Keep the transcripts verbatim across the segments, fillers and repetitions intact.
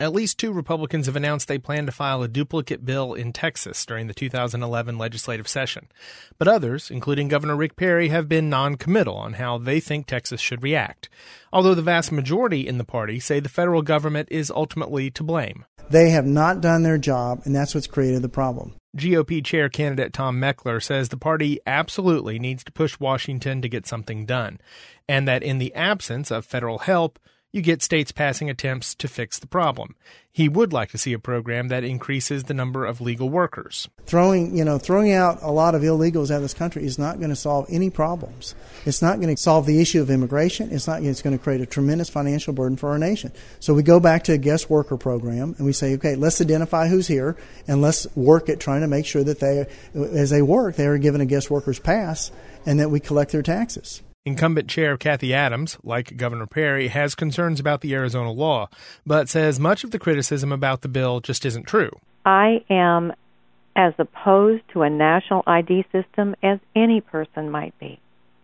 At least two Republicans have announced they plan to file a duplicate bill in Texas during the two thousand eleven legislative session. But others, including Governor Rick Perry, have been non-committal on how they think Texas should react, although the vast majority in the party say the federal government is ultimately to blame. They have not done their job, and that's what's created the problem. G O P chair candidate Tom Meckler says the party absolutely needs to push Washington to get something done, and that in the absence of federal help, you get states passing attempts to fix the problem. He would like to see a program that increases the number of legal workers. Throwing, you know, throwing out a lot of illegals out of this country is not going to solve any problems. It's not going to solve the issue of immigration. It's not. It's going to create a tremendous financial burden for our nation. So we go back to a guest worker program and we say, okay, let's identify who's here and let's work at trying to make sure that they, as they work, they are given a guest worker's pass and that we collect their taxes. Incumbent Chair Kathy Adams, like Governor Perry, has concerns about the Arizona law, but says much of the criticism about the bill just isn't true. I am as opposed to a national I D system as any person might be.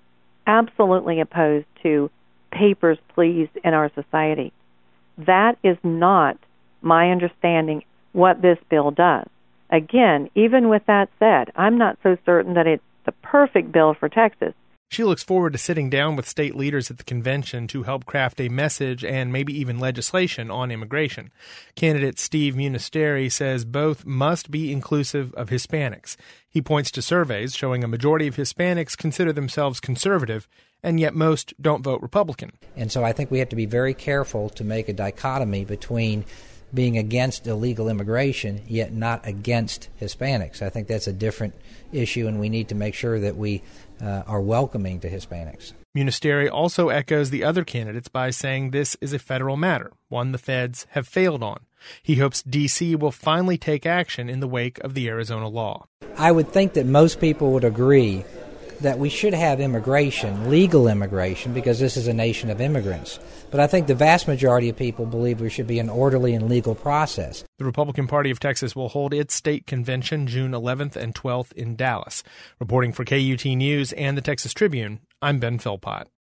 Absolutely opposed to papers, please, in our society. That is not my understanding what this bill does. Again, even with that said, I'm not so certain that it's the perfect bill for Texas. She looks forward to sitting down with state leaders at the convention to help craft a message and maybe even legislation on immigration. Candidate Steve Munisteri says both must be inclusive of Hispanics. He points to surveys showing a majority of Hispanics consider themselves conservative, and yet most don't vote Republican. And so I think we have to be very careful to make a dichotomy between being against illegal immigration, yet not against Hispanics. I think that's a different issue, and we need to make sure that we uh, are welcoming to Hispanics. Munisteri also echoes the other candidates by saying this is a federal matter, one the feds have failed on. He hopes D C will finally take action in the wake of the Arizona law. I would think that most people would agree that we should have immigration, legal immigration, because this is a nation of immigrants. But I think the vast majority of people believe there should be an orderly and legal process. The Republican Party of Texas will hold its state convention June eleventh and twelfth in Dallas. Reporting for K U T News and the Texas Tribune, I'm Ben Philpott.